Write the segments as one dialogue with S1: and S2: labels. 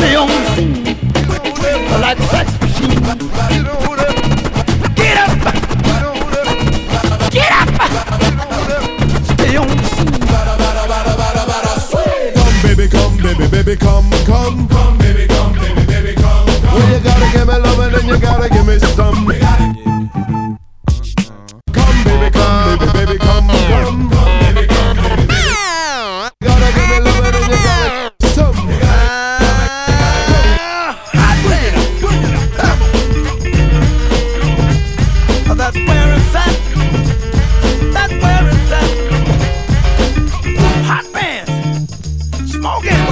S1: Stay on the scene like a sex machine. Get up! Get up! Stay on the scene.
S2: Come baby, come baby, baby, come, come, come baby, come baby, baby, come, come. Well, you gotta give me love and then you gotta give me some. Come baby, come baby, baby, come, come, come baby, come baby, baby. Gotta give me love and then you gotta some.
S1: That's where it's at. That's where it's at. Hot pants, smoking.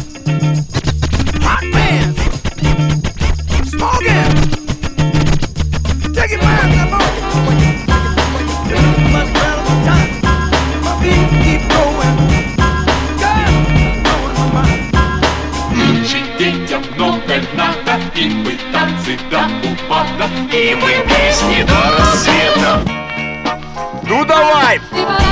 S1: Hot pants, smoking. Take it back, that boy. Much better than time. My feet keep going.
S3: Детям много надо, и мы танцы до упада, и мы песни до рассвета.
S4: Ну давай!
S5: Ты